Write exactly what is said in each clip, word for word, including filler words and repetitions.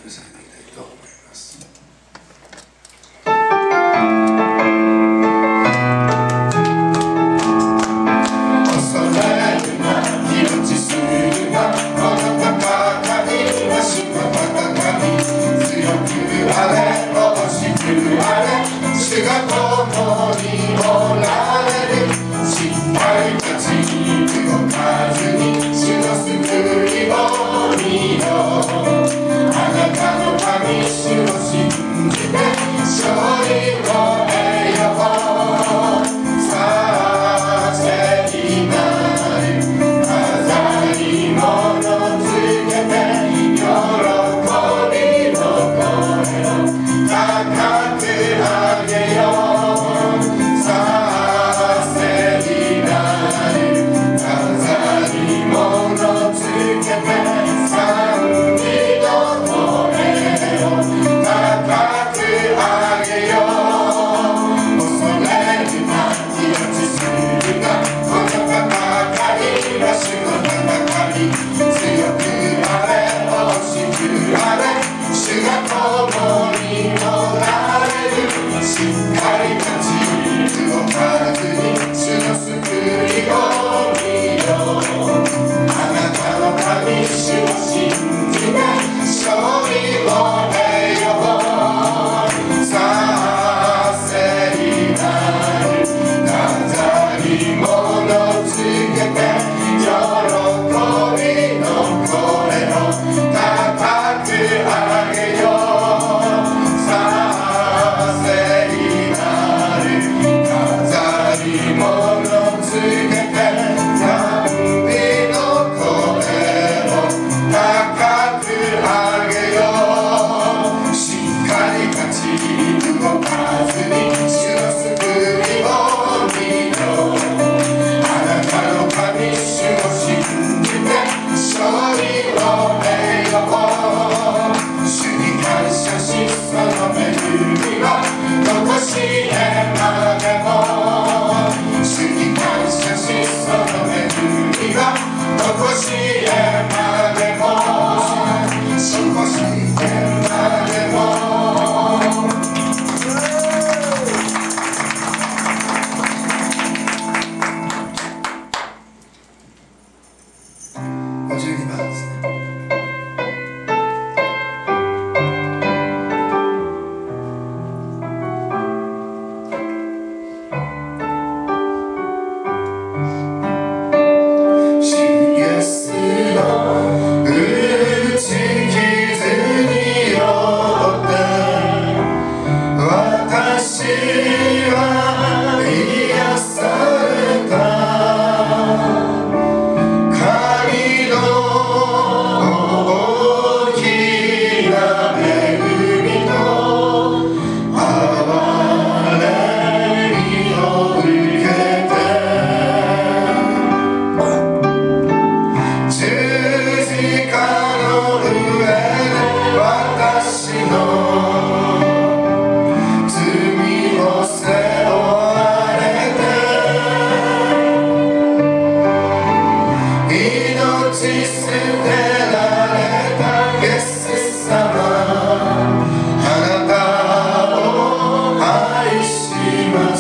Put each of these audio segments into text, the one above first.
捧げていきたいと思います。主が共におられる。しっかり立ち動かずに主の救いを見よう。あなたの神主を信じて勝利を得よう。さあ聖なる飾り物つけて喜びの声を高く上げよう。さあ聖なる飾り物つけて賛美の声を高く上げよう。恐れるな気落ちするな、この戦いは主の戦い。強くあれ惜しくあれ主が共におられる。しっかり立ち動かずに主の救いを見よう。あなたの神主を信じて勝利を得よう。さあ聖なる飾り物つけて喜びの声を高く上げよう。さあ聖なる飾り物つけて賛美の声を高く上げよう。しっかり立ち動かずに主の救いを見よう。あなたの神主を信じて勝利を得よう。主に感謝しその恵みはとこしえまでも。主に感謝しその恵みはとこしえまでも。とこしえまでも。ごじゅうにばんですね。主イエスの打ち傷によって私は癒された。神の大きな恵みと憐れみを受けて十字架の上で私の罪を背負われて命捨てられたイエス様、あなたを愛します。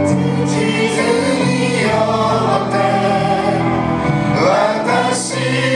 傷によって私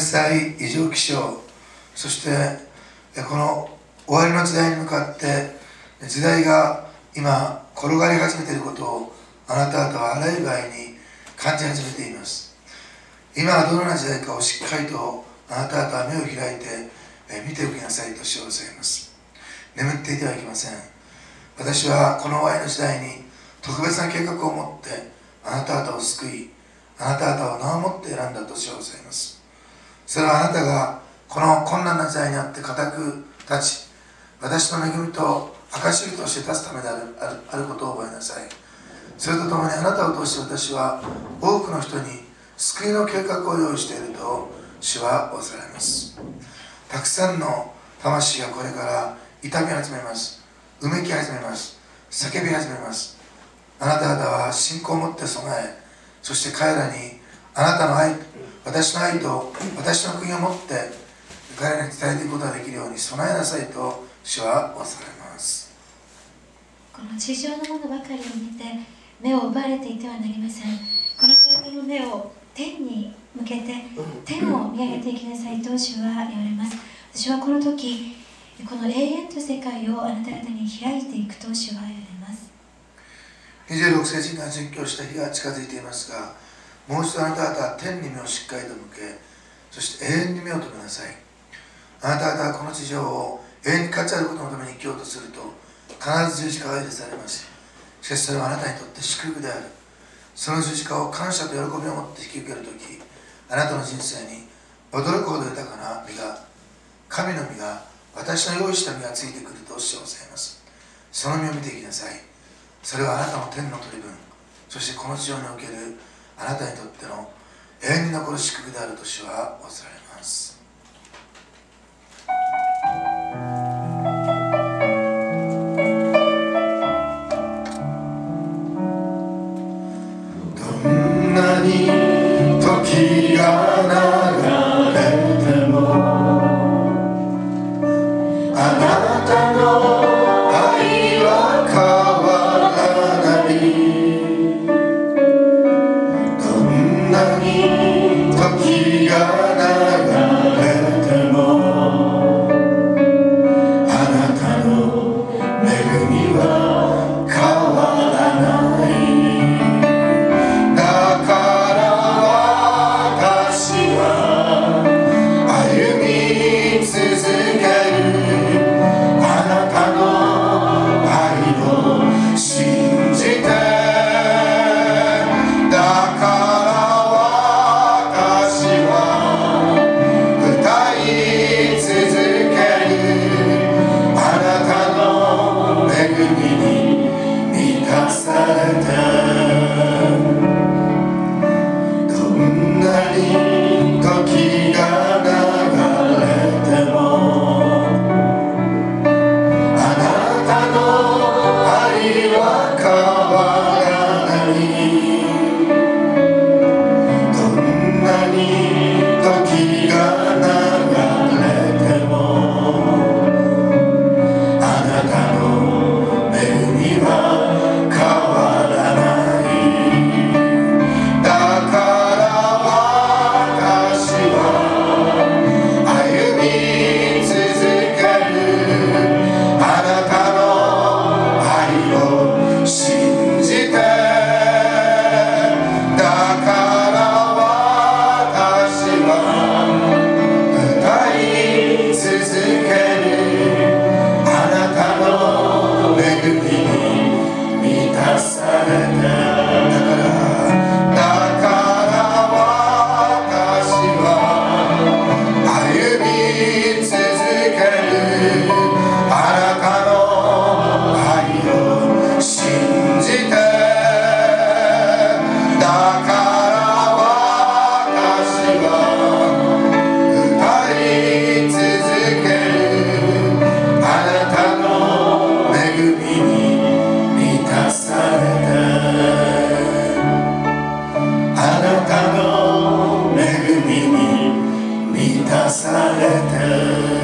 歳異常気象、そしてこの終わりの時代に向かって時代が今転がり始めていることをあなた方はあらゆる場合に感じ始めています。今はどのような時代かをしっかりとあなた方は目を開いて見ておきなさいと主はございます。眠っていてはいけません。私はこの終わりの時代に特別な計画を持ってあなた方を救い、あなた方を名をもって選んだと主はございます。それはあなたがこの困難な時代にあって固く立ち、私の恵みと証として立つためである、ある、あることを覚えなさい。それとともにあなたを通して私は多くの人に救いの計画を用意していると主はおっしゃられます。たくさんの魂がこれから痛み始めます。うめき始めます。叫び始めます。あなた方は信仰を持って備え、そして彼らにあなたの愛、私の愛と私の国を持って彼らに伝えていくことができるように備えなさいと主はおっしゃられます。 この地上のものばかりを見て目を奪われていてはなりません。この体の目を天に向けて天を見上げていきなさいと主は言われます。私はこの時この永遠と世界をあなた方に開いていくと主は言われます。 にじゅうろくせいじが殉教した日が近づいていますが、もう一度あなた方は天に目をしっかりと向け、そして永遠に目を留めなさい。あなた方はこの地上を永遠に価値あることのために生きようとすると必ず十字架が許されます。しかしそれはあなたにとって祝福である。その十字架を感謝と喜びを持って引き受けるとき、あなたの人生に驚くほど豊かな実が、神の実が、私の用意した実がついてくるとおっしゃいます。その実を見ていきなさい。それはあなたの天の取り分、そしてこの地上におけるあなたにとっての永遠に残る祝福であると主はおっしゃられます。 どんなに時が流れてもあなたの愛は変わらない。どんなに時が流れてもあなたの恵みは変わらない。だから私は歩み続ける。あなたの愛を信じて。だから私は歌い続ける。あなたの恵みに満たされて。どんなに時が流れてもあなたの愛は変わらない。どんなに時が流れてもあなたの恵みは変わらない。だから私は歩み続ける。あなたの愛を信じて。だから私は歌い続ける。あなたの恵みに満たされて。だから私は歩み続ける。あなたの愛を信じて。だから私は歌い続ける。あなたの恵みに満たされて。あなたの恵みに満たされて。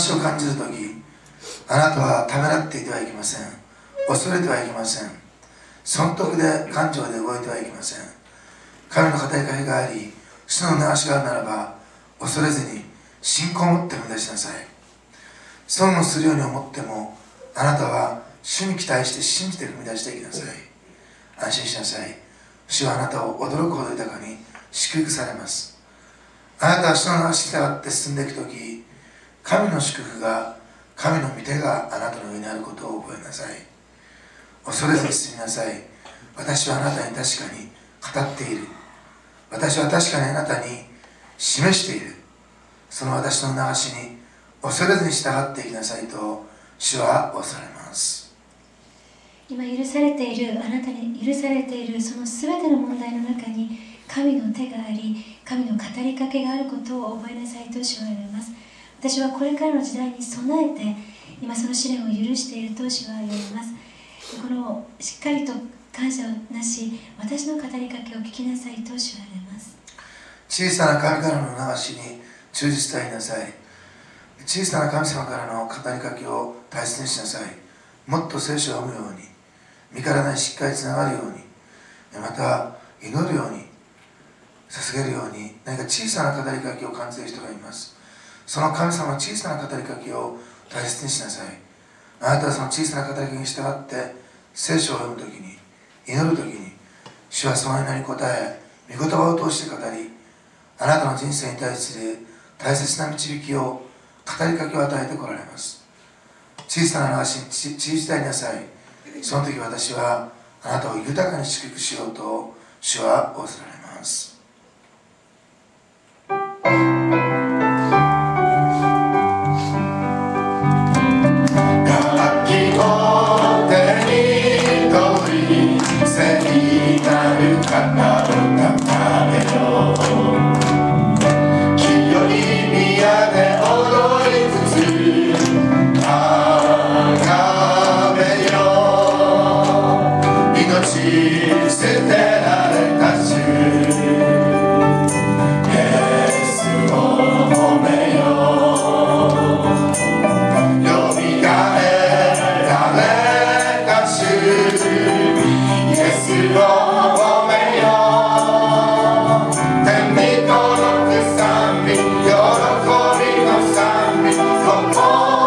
しを感じるとき、あなたはためらっていてはいけません。恐れてはいけません。損得で感情で動いてはいけません。神の語りかけがあり、主の流しがあるならば、恐れずに信仰を持って踏み出しなさい。損をするように思っても、あなたは主に期待して信じて踏み出していきなさい。安心しなさい。主はあなたを驚くほど豊かに祝福されます。あなたは主の流しに従って進んでいくとき、神の祝福が、神の御手があなたの上にあることを覚えなさい。恐れずに進みなさい。私はあなたに確かに語っている。私は確かにあなたに示している。その私の流しに恐れずに従っていきなさいと主は仰せられます。 今許されている、あなたに許されているその全ての問題の中に神の手があり、神の語りかけがあることを覚えなさいと主は言われます。私はこれからの時代に備えて今その試練を許していると主は言われます。このしっかりと感謝をなし、私の語りかけを聞きなさいと主は言われます。 小さな神からの流しに忠実でありなさい。小さな神様からの語りかけを大切にしなさい。もっと聖書を読むように、身からないしっかりつながるように、また祈るように、捧げるように、何か小さな語りかけを感じている人がいます。その神様の小さな語りかけを大切にしなさい。あなたはその小さな語りかけに従って聖書を読むときに、祈るときに、主はその祈りに応え、御言葉を通して語り、あなたの人生に対する大切な導きを、語りかけを与えてこられます。小さな流しに信じてありなさい。その時私はあなたを豊かに祝福しようと主は仰せられます。 楽器を手に取り、聖なる方を高めよう。清い宮で踊りつつあがめよう。命捨てられた主イエスを褒めよう。よみがえられた主イエスを褒めよう。天に届く賛美、喜びの賛美、心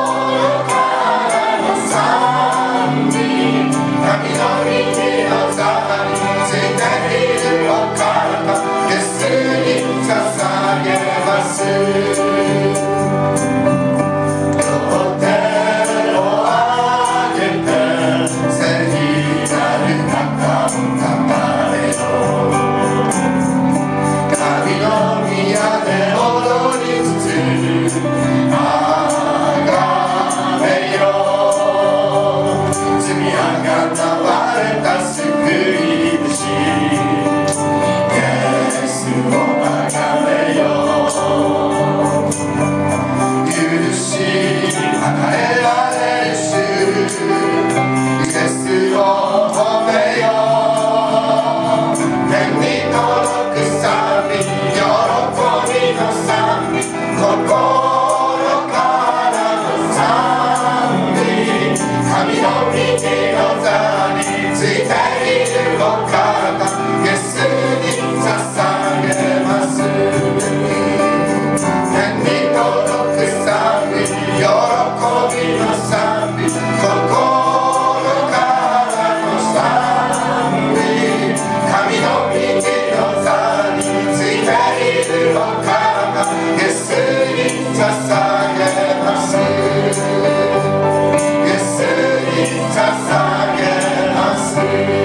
からの賛美。神の右の座についているお方、イエスに捧げます。両手を上げて聖なる方を高めよう。神の宮で踊りつつあがめよう。積み上がった割れた救い主イエスをあがめよう。許し与えられる主イエスを褒めよう。天に届く賛美、喜びの賛美、心からの賛美。神の右の座についているお方、イエスに捧げます。天に届く賛美、喜びの賛美、心からの賛美。神の右の座についているお方、イエスに捧げます。イエスに捧げます。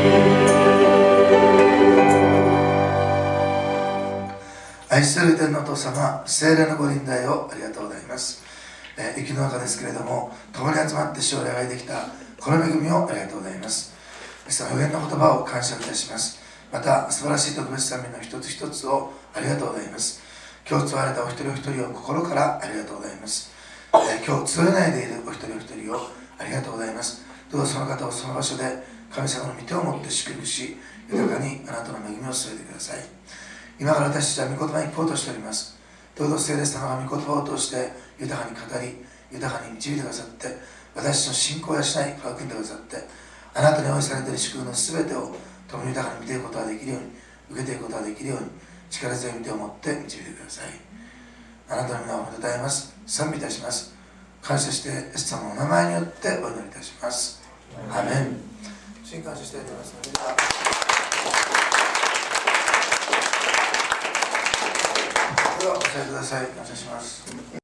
愛する天のお父様、聖霊のご臨在をありがとうございます。えー、雪の中ですけれども、共に集まって主を願いできたこの恵みをありがとうございます。その予言の言葉を感謝いたします。また素晴らしい特別賛美の一つ一つをありがとうございます。今日使われたお一人お一人を心からありがとうございます。えー、今日強えないでいるお一人お一人をありがとうございます。どうぞその方をその場所で神様の御手を持って祝福し、豊かにあなたの恵みを添えてください。今から私たちは御言葉に聞こうとしております。 どうぞ聖霊様が御言葉を通して豊かに語り、豊かに導いてくださって、私の信仰を養い、育んでくださって、あなたに用意されている祝福のすべてを共に豊かに見ていくことができるように、受けていくことができるように、力強い御手を持って導いてください。あなたの皆を褒めたたえます。賛美いたします。感謝して、イエス様のお名前によってお祈りいたします。アーメン。主に感謝していただきますので、ではお座りください。感謝します。